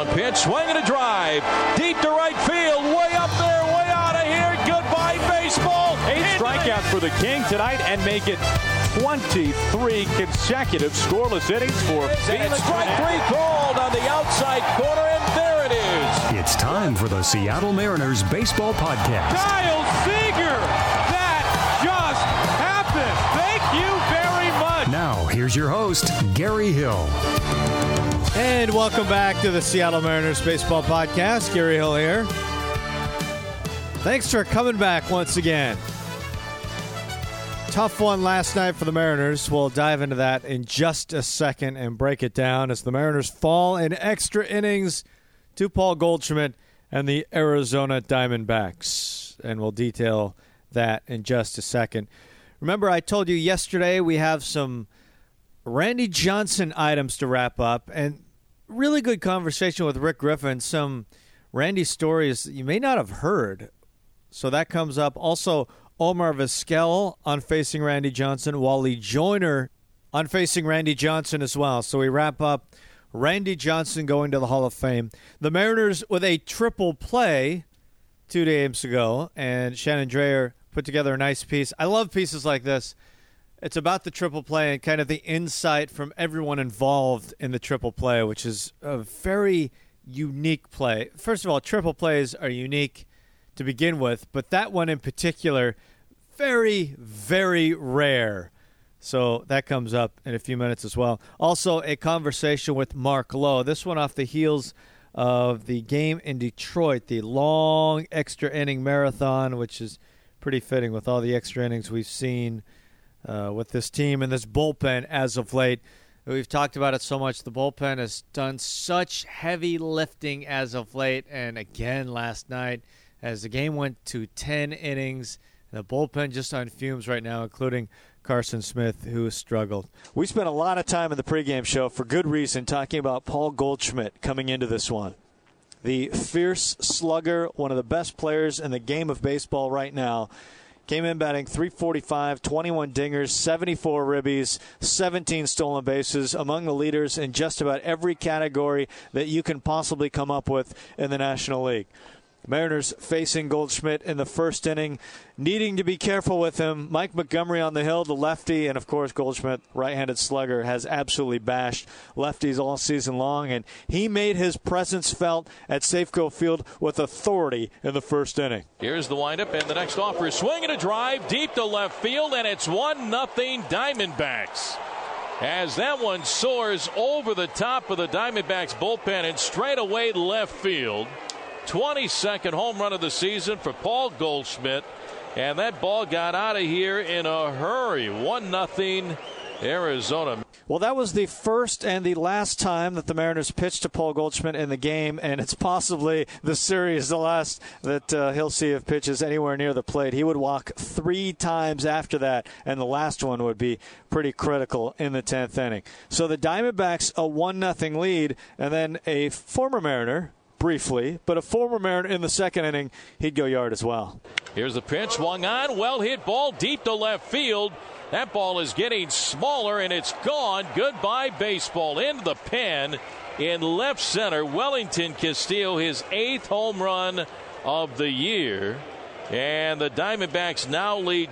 0-1 pitch, swing and a drive, deep to right field, way up there, way out of here. Goodbye, baseball. 8 strikeouts for the King tonight and make it 23 consecutive scoreless innings for Felix. Strike 3 called on the outside corner, and there it is. It's time for the Seattle Mariners Baseball Podcast. Kyle Seager! That just happened! Thank you very much! Now, here's your host, Gary Hill. And welcome back to the Seattle Mariners Baseball Podcast. Gary Hill here. Thanks for coming back once again. Tough one last night for the Mariners. We'll dive into that in just a second and break it down as the Mariners fall in extra innings to Paul Goldschmidt and the Arizona Diamondbacks. And we'll detail that in just a second. Remember, I told you yesterday we have some Randy Johnson items to wrap up, and really good conversation with Rick Griffin. Some Randy stories you may not have heard. So that comes up. Also, Omar Vizquel on Facing Randy Johnson, Wally Joyner on Facing Randy Johnson as well. So we wrap up Randy Johnson going to the Hall of Fame. The Mariners with a triple play 2 games ago, and Shannon Drayer put together a nice piece. I love pieces like this. It's about the triple play and kind of the insight from everyone involved in the triple play, which is a very unique play. First of all, triple plays are unique to begin with, but that one in particular, very, very rare. So that comes up in a few minutes as well. Also, a conversation with Mark Lowe. This one off the heels of the game in Detroit, the long extra inning marathon, which is pretty fitting with all the extra innings we've seen with this team and this bullpen as of late. We've talked about it so much. The bullpen has done such heavy lifting as of late, and again last night, as the game went to 10 innings. The bullpen just on fumes right now, including Carson Smith, who has struggled. We spent a lot of time in the pregame show, for good reason, talking about Paul Goldschmidt coming into this one. The fierce slugger, one of the best players in the game of baseball right now, came in batting .345, 21 dingers, 74 ribbies, 17 stolen bases, among the leaders in just about every category that you can possibly come up with in the National League. Mariners facing Goldschmidt in the first inning, needing to be careful with him. Mike Montgomery on the hill, the lefty, and of course Goldschmidt, right-handed slugger, has absolutely bashed lefties all season long, and he made his presence felt at Safeco Field with authority in the first inning. Here's the windup, and the next offer is swing and a drive deep to left field, and it's 1-0 Diamondbacks. As that one soars over the top of the Diamondbacks bullpen and straight away left field. 22nd home run of the season for Paul Goldschmidt, and that ball got out of here in a hurry. 1-0 Arizona. Well, that was the first and the last time that the Mariners pitched to Paul Goldschmidt in the game, and it's possibly the series, the last that he'll see if pitches anywhere near the plate. He would walk 3 times after that, and the last one would be pretty critical in the 10th inning. So the Diamondbacks, a 1-0 lead, and then a former Mariner, briefly, but a former Mariner in the second inning, he'd go yard as well. Here's the pitch, swung on, well hit ball deep to left field. That ball is getting smaller and it's gone. Goodbye baseball. Into the pen in left center. Wellington Castillo, his 8th home run of the year. And the Diamondbacks now lead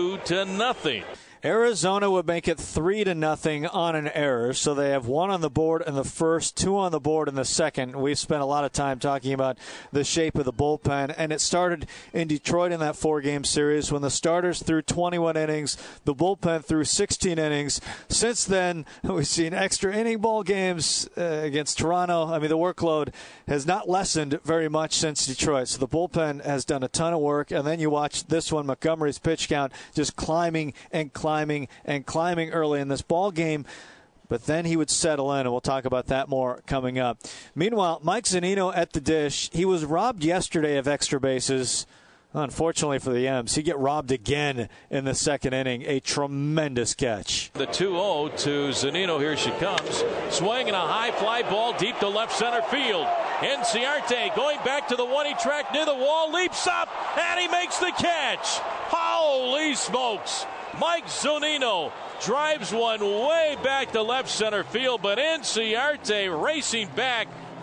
2-0. Arizona would make it 3-0 on an error, so they have 1 on the board in the first, 2 on the board in the second. We've spent a lot of time talking about the shape of the bullpen, and it started in Detroit in that 4-game series when the starters threw 21 innings, the bullpen threw 16 innings. Since then, we've seen extra inning ball games against Toronto. I mean, the workload has not lessened very much since Detroit, so the bullpen has done a ton of work, and then you watch this one, Montgomery's pitch count just climbing and climbing early in this ball game, but then he would settle in, and we'll talk about that more coming up. Meanwhile, Mike Zunino at the dish. He was robbed yesterday of extra bases. Unfortunately for the M's, he get robbed again in the second inning. A tremendous catch. The 2-0 to Zunino. Here she comes. Swing and a high fly ball deep to left center field. Inciarte going back to the 1-E track near the wall. Leaps up, and he makes the catch. Holy smokes. Mike Zunino drives one way back to left center field, but Inciarte racing back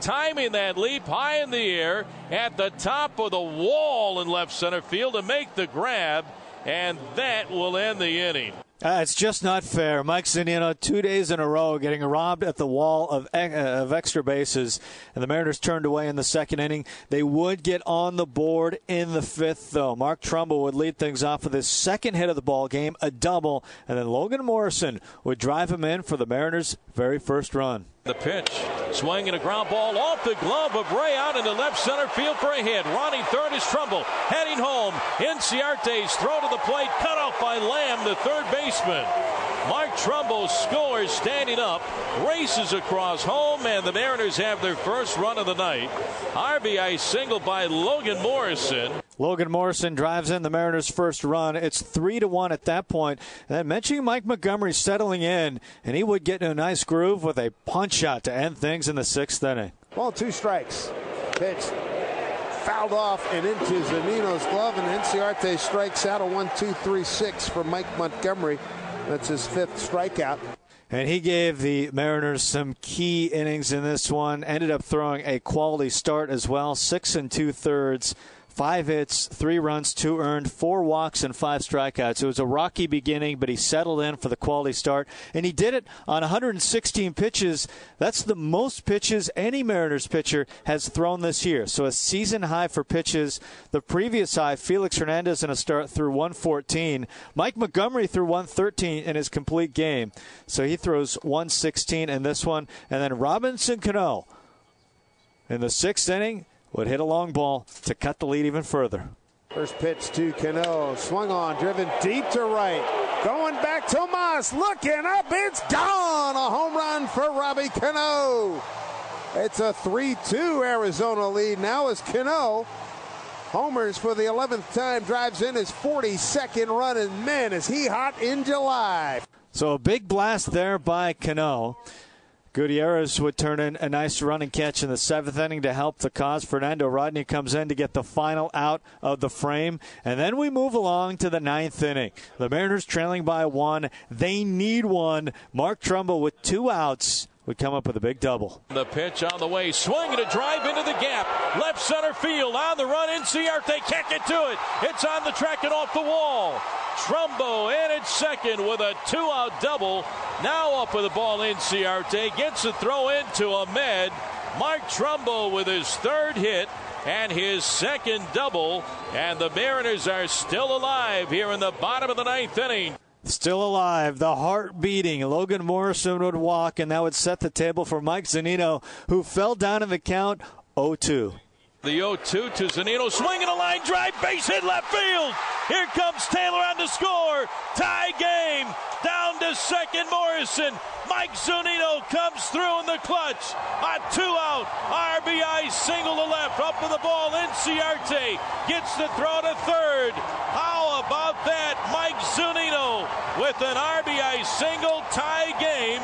timing that leap high in the air at the top of the wall in left center field to make the grab, and that will end the inning. It's just not fair. Mike Zunino, 2 days in a row, getting robbed at the wall of extra bases, and the Mariners turned away in the second inning. They would get on the board in the fifth, though. Mark Trumbull would lead things off with his second hit of the ball game, a double, and then Logan Morrison would drive him in for the Mariners' very first run. The pitch, swinging a ground ball off the glove of Ray out into left center field for a hit. Ronnie third is Trumbull, heading home. Inciarte's throw to the plate, cut off by Lamb, the third baseman. Mark Trumbull scores standing up, races across home, and the Mariners have their first run of the night. RBI single by Logan Morrison. Logan Morrison drives in the Mariners' first run. It's 3-1 at that point. And then mentioning Mike Montgomery settling in, and he would get in a nice groove with a punch shot to end things in the sixth inning. Ball, 2 strikes. Pitch fouled off and into Zunino's glove, and Inciarte strikes out a 1-2-3-6 for Mike Montgomery. That's his 5th strikeout. And he gave the Mariners some key innings in this one. Ended up throwing a quality start as well. 6 2/3. 5 hits, 3 runs, 2 earned, 4 walks, and 5 strikeouts. It was a rocky beginning, but he settled in for the quality start. And he did it on 116 pitches. That's the most pitches any Mariners pitcher has thrown this year. So a season high for pitches. The previous high, Felix Hernandez in a start threw 114. Mike Montgomery threw 113 in his complete game. So he throws 116 in this one. And then Robinson Cano in the 6th inning would hit a long ball to cut the lead even further. First pitch to Cano. Swung on, driven deep to right. Going back, Tomas looking up. It's gone. A home run for Robbie Cano. It's a 3-2 Arizona lead. Now as Cano homers for the 11th time, drives in his 42nd run, and man, is he hot in July. So a big blast there by Cano. Gutierrez would turn in a nice run and catch in the 7th inning to help the cause. Fernando Rodney comes in to get the final out of the frame. And then we move along to the 9th inning. The Mariners trailing by 1. They need one. Mark Trumbull with 2 outs would come up with a big double. The pitch on the way, swinging a drive into the gap. Left center field, on the run, Inciarte can't get to it. It's on the track and off the wall. Trumbo in at second with a 2-out double. Now up with the ball, Inciarte gets a throw into Ahmed. Mark Trumbo with his 3rd hit and his 2nd double. And the Mariners are still alive here in the bottom of the 9th inning. Still alive, the heart beating. Logan Morrison would walk, and that would set the table for Mike Zunino, who fell down in the count 0-2. The 0-2 to Zunino, swinging a line drive, base hit left field. Here comes Taylor on the score. Tie game. Down to second, Morrison. Mike Zunino comes through in the clutch. A 2-out RBI single to left. Up with the ball, Inciarte gets the throw to third. How about that? Mike Zunino with an RBI single, tie game.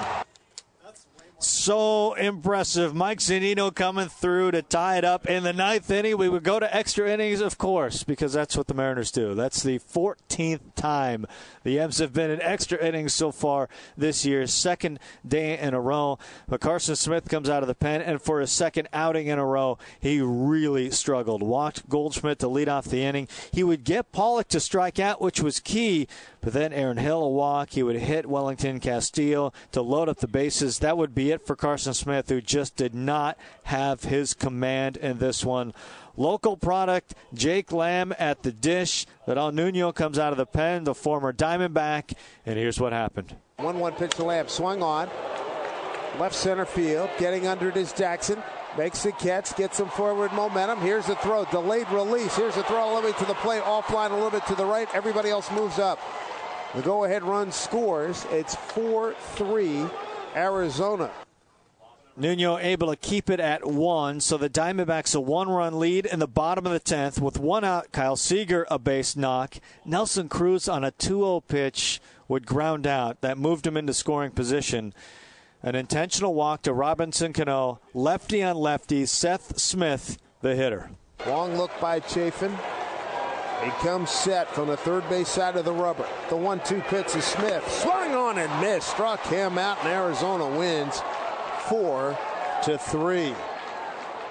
So impressive. Mike Zunino coming through to tie it up in the 9th inning. We would go to extra innings, of course, because that's what the Mariners do. That's the 14th time the M's have been in extra innings so far this year. 2nd day in a row. But Carson Smith comes out of the pen, and for his 2nd outing in a row, he really struggled. Walked Goldschmidt to lead off the inning. He would get Pollock to strike out, which was key, but then Aaron Hill a walk. He would hit Wellington Castillo to load up the bases. That would be it for Carson Smith, who just did not have his command in this one. Local product, Jake Lamb at the dish. Vidal Nuno comes out of the pen, the former Diamondback, and here's what happened. 1-1 pitch to Lamb, swung on. Left center field, getting under it is Jackson. Makes the catch, gets some forward momentum. Here's the throw, delayed release. Here's the throw all the way to the plate, offline a little bit to the right. Everybody else moves up. The go-ahead run scores. It's 4-3 Arizona. Nuno able to keep it at 1, so the Diamondbacks a 1-run lead in the bottom of the 10th with 1 out. Kyle Seager a base knock. Nelson Cruz on a 2-0 pitch would ground out. That moved him into scoring position. An intentional walk to Robinson Cano. Lefty on lefty. Seth Smith, the hitter. Long look by Chafin. He comes set from the third base side of the rubber. The 1-2 pitch is Smith. Swung on and missed. Struck him out, and Arizona wins 4-3.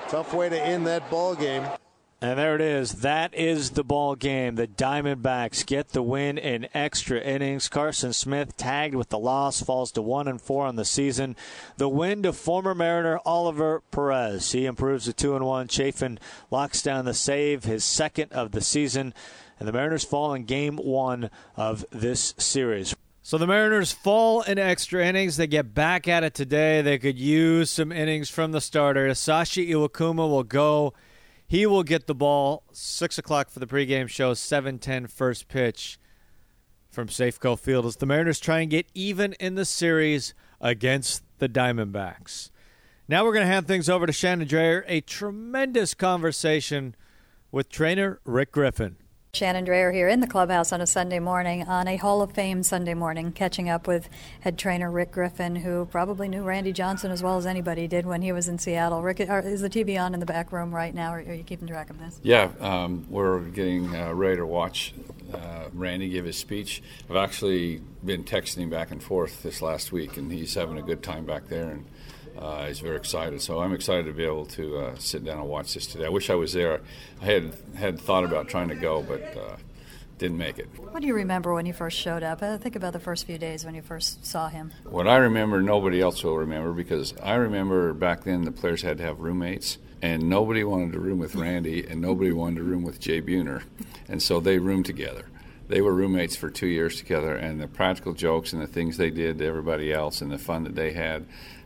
Tough way to end that ball game. And there it is. That is the ball game. The Diamondbacks get the win in extra innings. Carson Smith, tagged with the loss, falls to 1-4 on the season. The win to former Mariner Oliver Perez. He improves to 2-1. Chafin locks down the save, his second of the season. And the Mariners fall in Game 1 of this series. So the Mariners fall in extra innings. They get back at it today. They could use some innings from the starter. Sashi Iwakuma will go. He will get the ball. 6 o'clock for the pregame show. 7:10 first pitch from Safeco Field as the Mariners try and get even in the series against the Diamondbacks. Now we're going to hand things over to Shannon Drayer. A tremendous conversation with trainer Rick Griffin. Shannon Drayer here in the clubhouse on a Sunday morning, on a Hall of Fame Sunday morning, catching up with head trainer Rick Griffin, who probably knew Randy Johnson as well as anybody did when he was in Seattle. Rick, is the TV on in the back room right now, or are you keeping track of this? Yeah, we're getting ready to watch Randy give his speech. I've actually been texting him back and forth this last week, and he's having a good time back there, and he's very excited. So I'm excited to be able to sit down and watch this today. I wish I was there. I had thought about trying to go, but didn't make it. What do you remember when you first showed up? Think about the first few days when you first saw him. What I remember, nobody else will remember, because I remember back then the players had to have roommates, and nobody wanted to room with Randy, and nobody wanted to room with Jay Buhner, and so they roomed together. They were roommates for 2 years together, and the practical jokes and the things they did to everybody else and the fun that they had,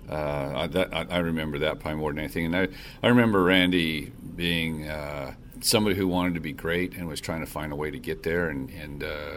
I remember that probably more than anything. And I remember Randy being somebody who wanted to be great and was trying to find a way to get there, and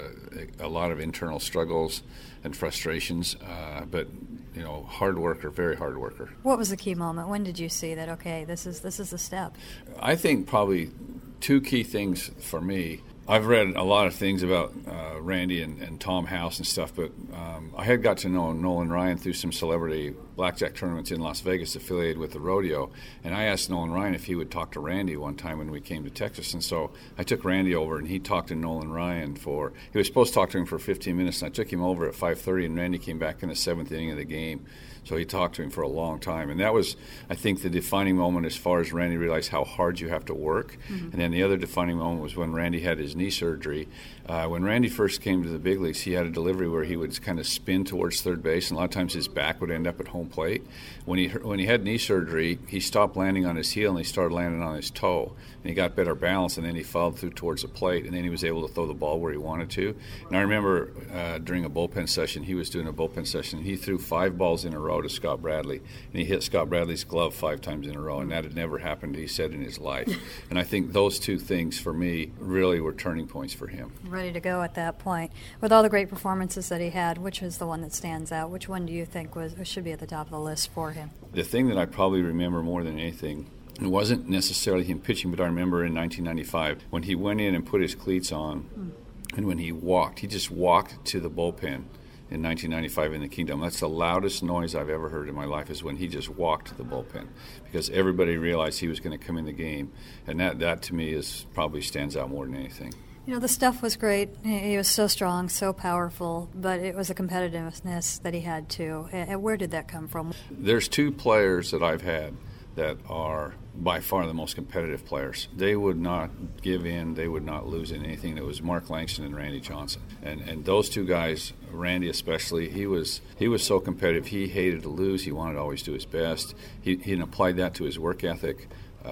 a lot of internal struggles and frustrations, but hard worker, very hard worker. What was the key moment? When did you see that, okay, this is the step? I think probably two key things for me. I've read a lot of things about Randy and Tom House and stuff, but I had got to know Nolan Ryan through some celebrity blackjack tournaments in Las Vegas affiliated with the rodeo, and I asked Nolan Ryan if he would talk to Randy one time when we came to Texas, and so I took Randy over, and he talked to Nolan Ryan he was supposed to talk to him for 15 minutes, and I took him over at 5:30, and Randy came back in the 7th inning of the game. So he talked to him for a long time. And that was, I think, the defining moment as far as Randy realized how hard you have to work. Mm-hmm. And then the other defining moment was when Randy had his knee surgery. When Randy first came to the big leagues, he had a delivery where he would kind of spin towards third base, and a lot of times his back would end up at home plate. When he had knee surgery, he stopped landing on his heel and he started landing on his toe. And he got better balance, and then he followed through towards the plate, and then he was able to throw the ball where he wanted to. And I remember during a bullpen session, he was doing a bullpen session, he threw 5 balls in a row to Scott Bradley, and he hit Scott Bradley's glove 5 times in a row, and that had never happened, he said, in his life. And I think those two things for me really were turning points for him. Ready to go at that point. With all the great performances that he had, which is the one that stands out? Which one do you think should be at the top of the list for him? The thing that I probably remember more than anything, it wasn't necessarily him pitching, but I remember in 1995 when he went in and put his cleats on, and when he just walked to the bullpen in 1995 in the Kingdom. That's the loudest noise I've ever heard in my life, is when he just walked to the bullpen, because everybody realized he was going to come in the game, and that to me probably stands out more than anything. The stuff was great. He was so strong, so powerful, but it was the competitiveness that he had too. And where did that come from? There's 2 players that I've had that are by far the most competitive players. They would not give in. They would not lose in anything. It was Mark Langston and Randy Johnson. And those 2 guys, Randy especially, he was so competitive. He hated to lose. He wanted to always do his best. He applied that to his work ethic.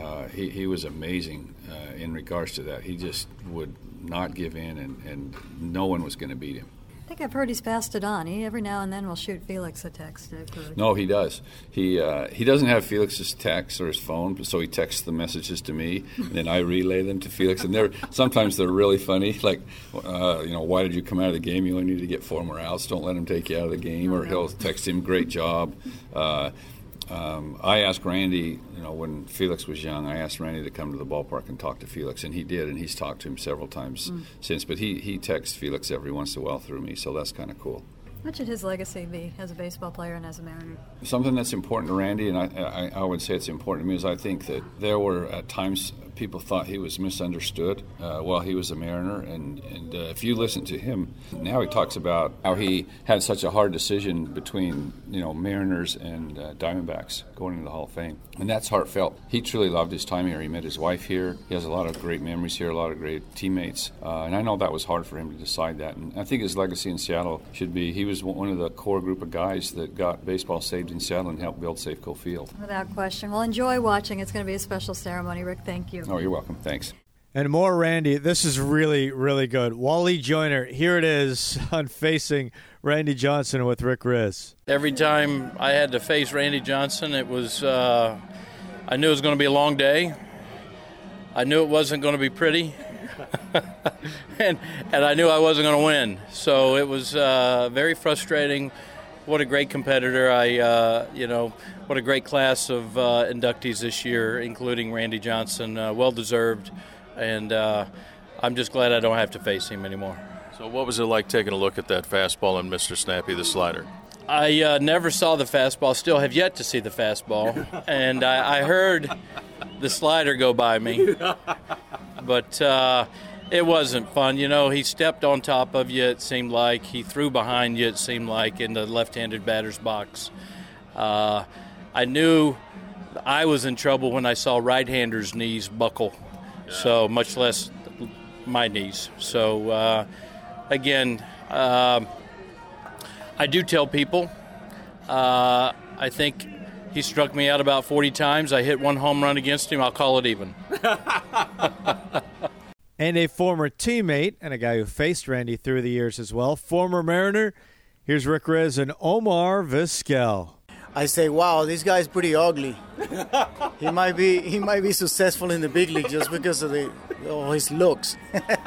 He was amazing in regards to that. He just would not give in, and no one was going to beat him. I think I've heard he's passed it on. He every now and then will shoot Felix a text. No, he does. He doesn't have Felix's text or his phone, so he texts the messages to me, and then I relay them to Felix. And sometimes they're really funny, like, why did you come out of the game? You only need to get 4 more outs. Don't let him take you out of the game. Or he'll text him, great job. I asked Randy, when Felix was young, I asked Randy to come to the ballpark and talk to Felix, and he did, and he's talked to him several times since. But he texts Felix every once in a while through me, so that's kind of cool. What should his legacy be as a baseball player and as a Mariner? Something that's important to Randy, and I would say it's important to me, is I think that there were at times people thought he was misunderstood while he was a Mariner. And if you listen to him, now he talks about how he had such a hard decision between, Mariners and Diamondbacks going into the Hall of Fame. And that's heartfelt. He truly loved his time here. He met his wife here. He has a lot of great memories here, a lot of great teammates. And I know that was hard for him to decide that. And I think his legacy in Seattle should be he was one of the core group of guys that got baseball saved in Seattle and helped build Safeco Field. Without question. Well, enjoy watching. It's going to be a special ceremony. Rick, thank you. Oh, you're welcome. Thanks. And more Randy. This is really, really good. Wally Joyner, here it is on Facing Randy Johnson with Rick Rizzs. Every time I had to face Randy Johnson, it was I knew it was going to be a long day. I knew it wasn't going to be pretty. and I knew I wasn't going to win. So it was very frustrating. What a great competitor. What a great class of inductees this year, including Randy Johnson. Well-deserved. And I'm just glad I don't have to face him anymore. So what was it like taking a look at that fastball and Mr. Snappy, the slider? I never saw the fastball, still have yet to see the fastball. And I heard the slider go by me. But it wasn't fun. He stepped on top of you, it seemed like. He threw behind you, it seemed like, in the left-handed batter's box. I knew I was in trouble when I saw right-handers' knees buckle, so much less my knees. So, again, I do tell people, I think he struck me out about 40 times. I hit one home run against him. I'll call it even. And a former teammate and a guy who faced Randy through the years as well, former Mariner. Here's Rick Rizzs and Omar Vizquel. I say, wow, this guy's pretty ugly. He might be successful in the big league just because of his looks.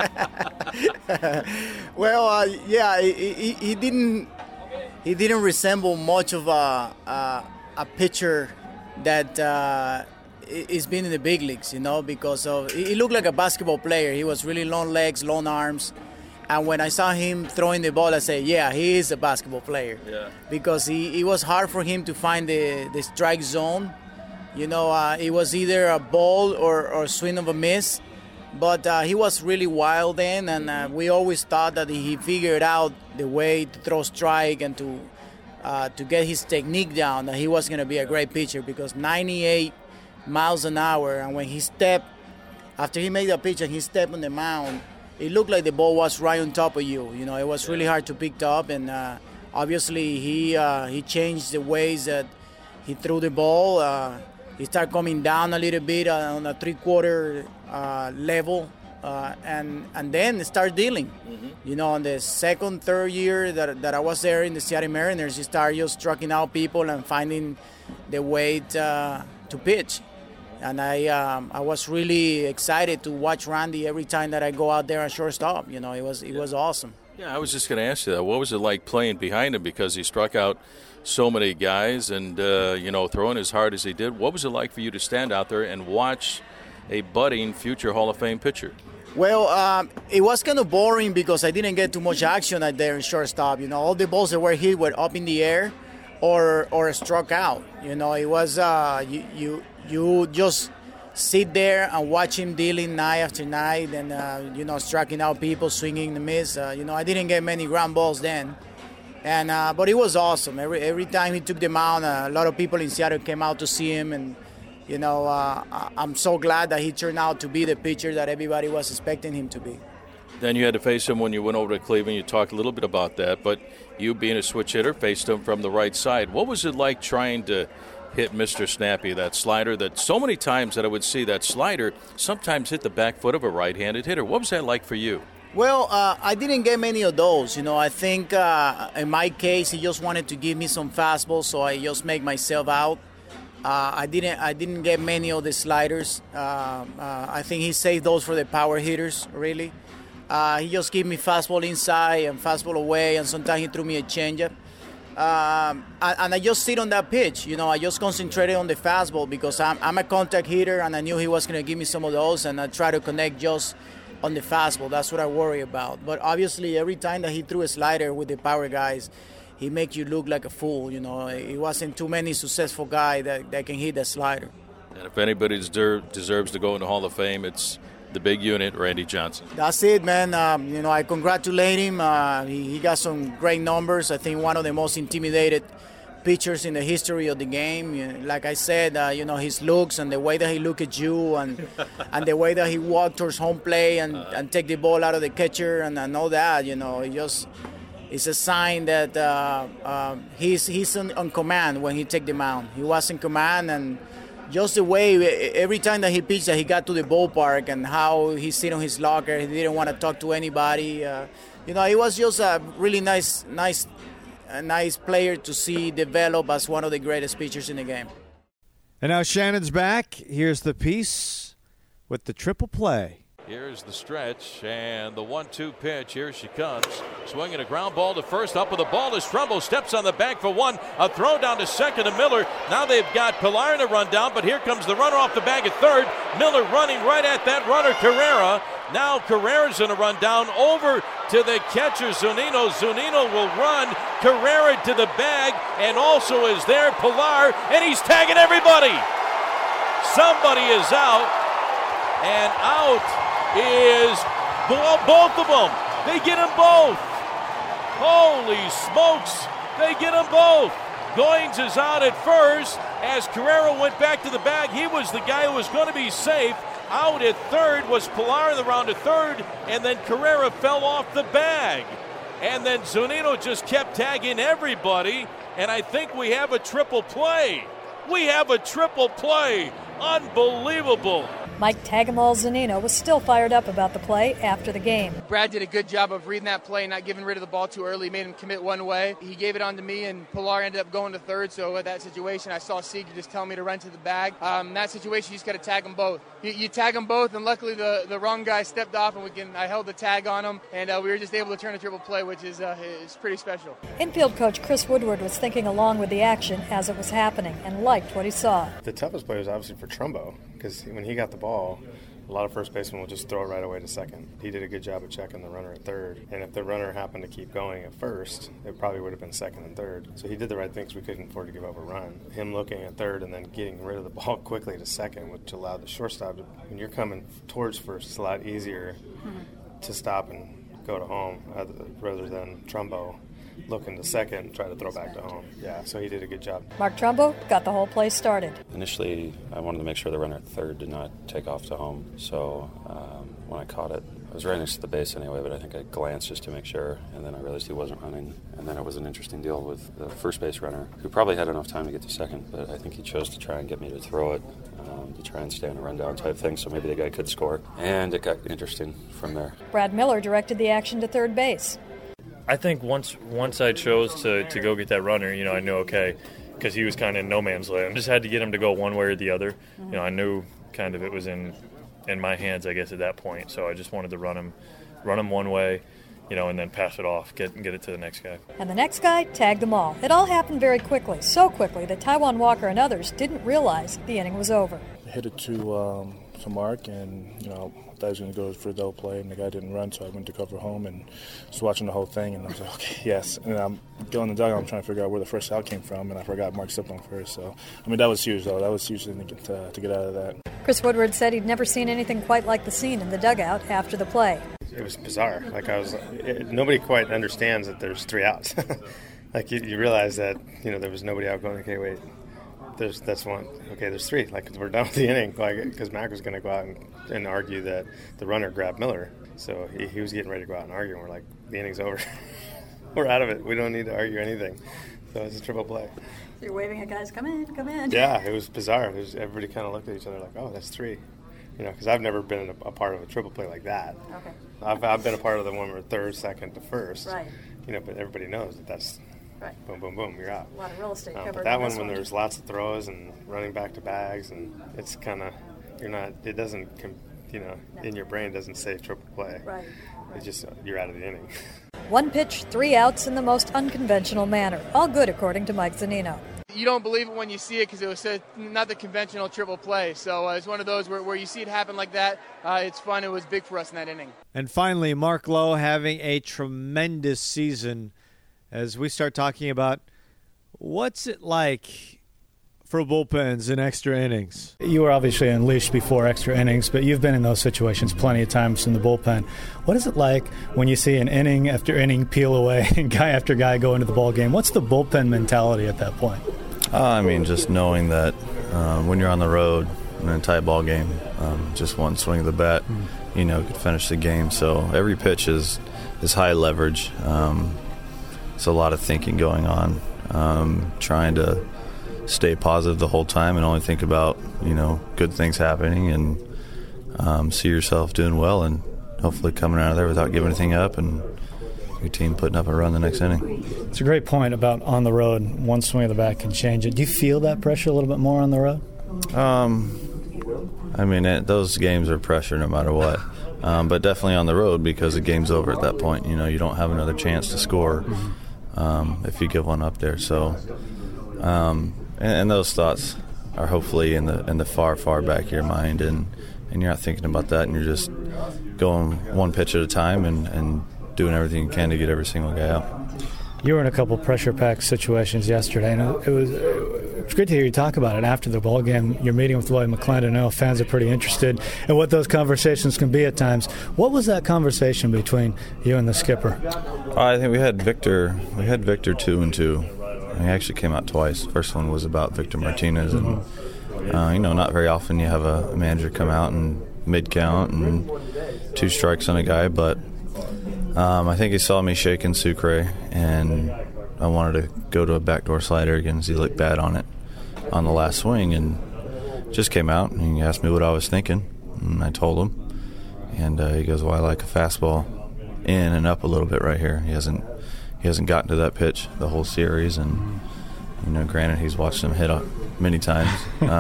Well, he didn't resemble much of a pitcher that is been in the big leagues, because he looked like a basketball player. He was really long legs, long arms. And when I saw him throwing the ball, I said, yeah, he is a basketball player. Yeah. Because it was hard for him to find the strike zone. It was either a ball or a swing of a miss. But he was really wild then, and we always thought that he figured out the way to throw strike and to get his technique down, that he was going to be a great pitcher, because 98 miles an hour, and when he stepped, after he made the pitch and he stepped on the mound, it looked like the ball was right on top of you. It was really hard to pick up, and obviously he changed the ways that he threw the ball. He started coming down a little bit on a three-quarter level, and then start dealing. Mm-hmm. On the second, third year that I was there in the Seattle Mariners, he started just striking out people and finding the way to pitch. And I was really excited to watch Randy every time that I go out there at shortstop. It was awesome. Yeah, I was just going to ask you that. What was it like playing behind him, because he struck out so many guys and, throwing as hard as he did? What was it like for you to stand out there and watch a budding future Hall of Fame pitcher? Well, it was kind of boring because I didn't get too much action out there in shortstop. All the balls that were hit were up in the air or struck out. It was you just sit there and watch him dealing night after night and, striking out people, swinging the miss. I didn't get many ground balls then. And but it was awesome. Every time he took the mound, a lot of people in Seattle came out to see him. And, I'm so glad that he turned out to be the pitcher that everybody was expecting him to be. Then you had to face him when you went over to Cleveland. You talked a little bit about that. But you, being a switch hitter, faced him from the right side. What was it like trying to hit Mr. Snappy, that slider that so many times that I would see that slider sometimes hit the back foot of a right-handed hitter? What was that like for you? Well, I didn't get many of those. I think in my case, he just wanted to give me some fastballs, so I just make myself out. I didn't get many of the sliders. I think he saved those for the power hitters, really. He just gave me fastball inside and fastball away, and sometimes he threw me a changeup. And I just sit on that pitch. I just concentrated on the fastball because I'm a contact hitter, and I knew he was going to give me some of those, and I try to connect just on the fastball. That's what I worry about. But obviously, every time that he threw a slider with the power guys, he makes you look like a fool. He wasn't too many successful guys that can hit that slider. And if anybody deserves to go in the Hall of Fame, it's the big unit, Randy Johnson. That's it, man. I congratulate him. He got some great numbers. I think one of the most intimidated pitchers in the history of the game. Like I said, his looks and the way that he look at you and the way that he walked towards home plate and take the ball out of the catcher and all that, it's a sign that he's on command when he take the mound. He was in command, and just the way every time that he pitched, that he got to the ballpark and how he sit on his locker, he didn't want to talk to anybody. It was just a really nice player to see develop as one of the greatest pitchers in the game. And now Shannon's back. Here's the piece with the triple play. Here's the stretch and the 1-2 pitch. Here she comes. Swinging a ground ball to first. Up with the ball is Trumbo. Steps on the bag for one. A throw down to second to Miller. Now they've got Pilar in a run down, but here comes the runner off the bag at third. Miller running right at that runner, Carrera. Now Carrera's in a run down over to the catcher, Zunino. Zunino will run Carrera to the bag, and also is there Pilar, and he's tagging everybody. Somebody is out, and out is both of them. They get them both. Holy smokes, they get them both. Goins is out at first as Carrera went back to the bag. He was the guy who was going to be safe. Out at third was Pilar in the round of third, and then Carrera fell off the bag. And then Zunino just kept tagging everybody, and I think we have a triple play. We have a triple play. Unbelievable. Mike Tagamall Zunino was still fired up about the play after the game. Brad did a good job of reading that play, not giving rid of the ball too early, made him commit one way. He gave it on to me, and Pilar ended up going to third. So at that situation, I saw Seager just tell me to run to the bag. In that situation, you just got to tag them both. You tag them both, and luckily the wrong guy stepped off, and I held the tag on him, and we were just able to turn a triple play, which is pretty special. Infield coach Chris Woodward was thinking along with the action as it was happening and liked what he saw. The toughest play was obviously for Trumbo, because when he got the ball, a lot of first basemen will just throw it right away to second. He did a good job of checking the runner at third. And if the runner happened to keep going at first, it probably would have been second and third. So he did the right thing because we couldn't afford to give up a run. Him looking at third and then getting rid of the ball quickly to second, which allowed the shortstop to, when you're coming towards first, it's a lot easier to stop and go to home rather than Trumbo looking to second and try to throw back to home. Yeah, so he did a good job. Mark Trumbo got the whole play started. Initially, I wanted to make sure the runner at third did not take off to home. So when I caught it, I was right next to the base anyway, but I think I glanced just to make sure, and then I realized he wasn't running. And then it was an interesting deal with the first base runner, who probably had enough time to get to second, but I think he chose to try and get me to throw it, to try and stay on a rundown type thing, so maybe the guy could score. And it got interesting from there. Brad Miller directed the action to third base. I think once I chose to go get that runner, I knew okay, because he was kind of in no man's land. I just had to get him to go one way or the other. I knew kind of it was in my hands, I guess, at that point. So I just wanted to run him one way, and then pass it off, get it to the next guy. And the next guy tagged them all. It all happened very quickly, so quickly that Taijuan Walker and others didn't realize the inning was over. I hit it to Mark, and I thought he was going to go for a double play, and the guy didn't run, so I went to cover home and was watching the whole thing, and I was like, okay, yes. And I'm going in the dugout, I'm trying to figure out where the first out came from, and I forgot Mark stepped on first. So, that was huge, though. That was huge to get out of that. Chris Woodward said he'd never seen anything quite like the scene in the dugout after the play. It was bizarre. Nobody quite understands that there's three outs. You realize that, there was nobody out going, okay, wait. That's one. Okay, there's three. We're done with the inning. Because Mac was going to go out and argue that the runner grabbed Miller. So he was getting ready to go out and argue. And we're like, the inning's over. We're out of it. We don't need to argue anything. So it's a triple play. So you're waving at guys, come in. Yeah, it was bizarre. Everybody kind of looked at each other like, oh, that's three. Because I've never been a part of a triple play like that. Okay. I've been a part of the one where third, second to first. Right. But everybody knows that that's. Right. Boom, boom, boom, you're out. A lot of real estate covered. But that one, when there's lots of throws and running back to bags, and it's kind of, it doesn't, in your brain doesn't say triple play. Right. It's just, you're out of the inning. One pitch, 3 outs in the most unconventional manner. All good, according to Mike Zunino. You don't believe it when you see it because it was not the conventional triple play. So it's one of those where you see it happen like that. It's fun. It was big for us in that inning. And finally, Mark Lowe having a tremendous season as we start talking about what's it like for bullpens in extra innings? You were obviously unleashed before extra innings, but you've been in those situations plenty of times in the bullpen. What is it like when you see an inning after inning peel away and guy after guy go into the ball game? What's the bullpen mentality at that point? Just knowing that when you're on the road in a tight ball game, just one swing of the bat, could finish the game. So every pitch is high leverage. It's a lot of thinking going on, trying to stay positive the whole time and only think about, good things happening and see yourself doing well and hopefully coming out of there without giving anything up and your team putting up a run the next inning. It's a great point about on the road. One swing of the bat can change it. Do you feel that pressure a little bit more on the road? Those games are pressure no matter what. But definitely on the road because the game's over at that point. You don't have another chance to score if you give one up there. So, and those thoughts are hopefully in the far, far back of your mind, and you're not thinking about that, and you're just going one pitch at a time and doing everything you can to get every single guy out. You were in a couple pressure-packed situations yesterday, and it was great to hear you talk about it after the ball game. You're meeting with Lloyd McClendon. I know fans are pretty interested in what those conversations can be at times. What was that conversation between you and the skipper? I think we had Victor 2-2. He actually came out twice. First one was about Victor Martinez, and not very often you have a manager come out and mid-count and 2 strikes on a guy, but I think he saw me shaking Sucre, and I wanted to go to a backdoor slider again as he looked bad on it on the last swing, and just came out and he asked me what I was thinking, and I told him, and he goes, "Well, I like a fastball in and up a little bit right here." He hasn't gotten to that pitch the whole series, and granted he's watched him hit up many times,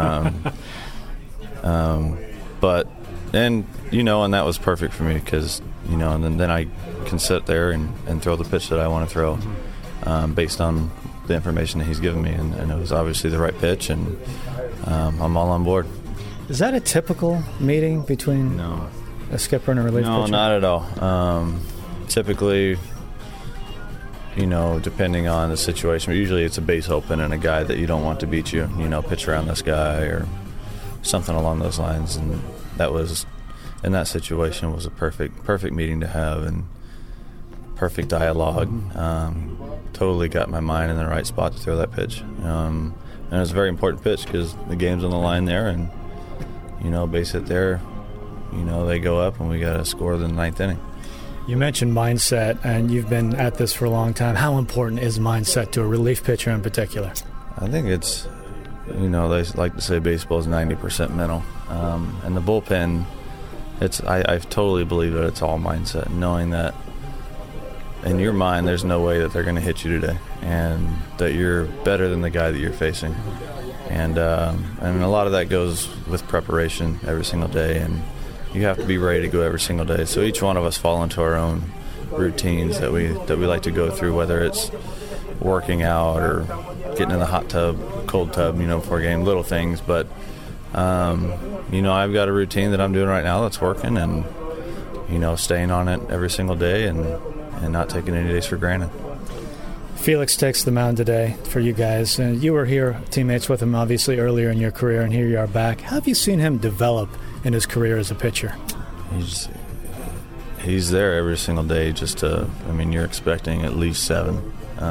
but and that was perfect for me because and then I can sit there and throw the pitch that I want to throw based on the information that he's given me, and it was obviously the right pitch, and I'm all on board. Is that a typical meeting between a skipper and a relief pitcher? No, not at all. Typically, depending on the situation, but usually it's a base open and a guy that you don't want to beat you, pitch around this guy or something along those lines, and that was, in that situation, was a perfect meeting to have and perfect dialogue. Totally got my mind in the right spot to throw that pitch. And it was a very important pitch because the game's on the line there, and, base hit there, they go up and we got to score in the 9th inning. You mentioned mindset, and you've been at this for a long time. How important is mindset to a relief pitcher in particular? I think it's, they like to say baseball is 90% mental. And the bullpen, I totally believe that it's all mindset, knowing that in your mind there's no way that they're going to hit you today and that you're better than the guy that you're facing. And a lot of that goes with preparation every single day, and you have to be ready to go every single day. So each one of us fall into our own routines that we like to go through, whether it's working out or getting in the hot tub, cold tub, before a game, little things. But, I've got a routine that I'm doing right now that's working, and, staying on it every single day and not taking any days for granted. Felix takes the mound today for you guys. And you were here, teammates with him, obviously, earlier in your career, and here you are back. How have you seen him develop in his career as a pitcher? He's there every single day. You're expecting at least 7.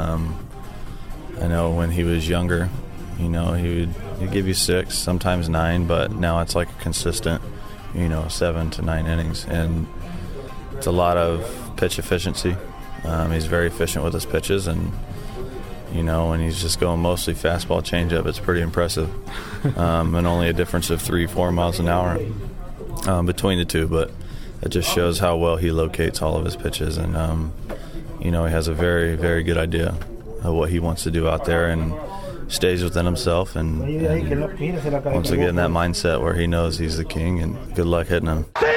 I know when he was younger, he'd give you 6, sometimes 9, but now it's like a consistent, 7 to 9 innings, and it's a lot of pitch efficiency. He's very efficient with his pitches, and when he's just going mostly fastball, changeup, it's pretty impressive. And only a difference of 3-4 miles an hour between the two, but it just shows how well he locates all of his pitches, and he has a very, very good idea of what he wants to do out there, and stays within himself, and once again that mindset where he knows he's the king, and good luck hitting him.